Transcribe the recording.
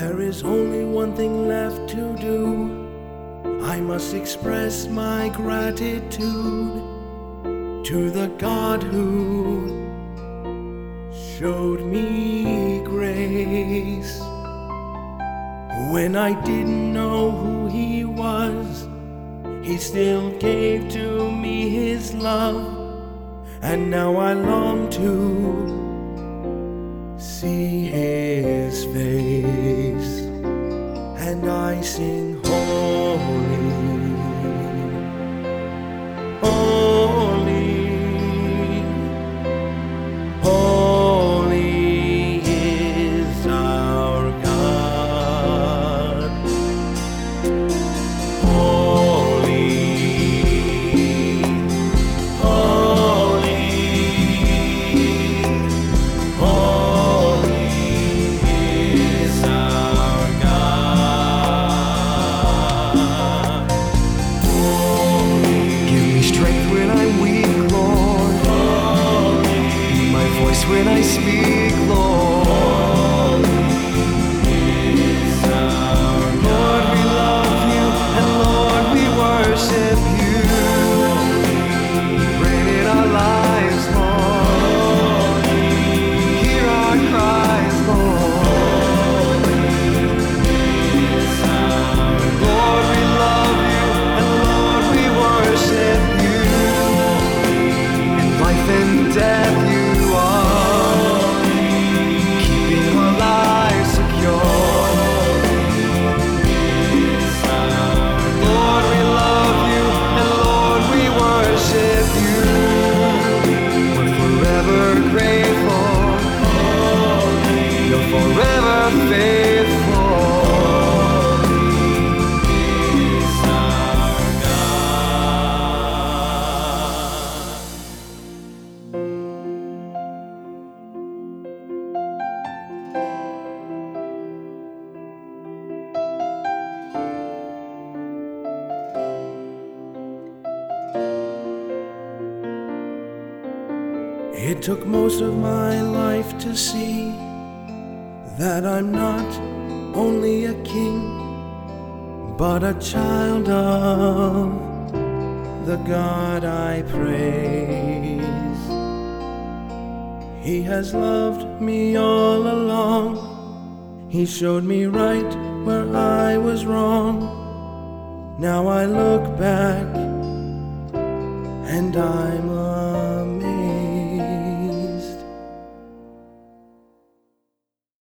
There is only one thing left to do. I must express my gratitude to the God who showed me grace. When I didn't know who He was, He still gave to me His love. And now I long to see His face, and I sing holy, holy, holy is our God. Holy, holy, holy is our God. Give me strength when I'm weak, Lord. Be my voice when I speak, Lord. Lord, we love you, and Lord, we worship you. Reign in our lives, Lord. Hear our cries, Lord. Lord, we love you, and Lord, we worship you. In life and death you are, keeping our lives secure. Lord, we love you, and Lord, we worship you. We're forever grateful. You're forever faithful. It took most of my life to see that I'm not only a king, but a child of the God I praise. He has loved me all along. He showed me right where I was wrong. Now I look back and I'm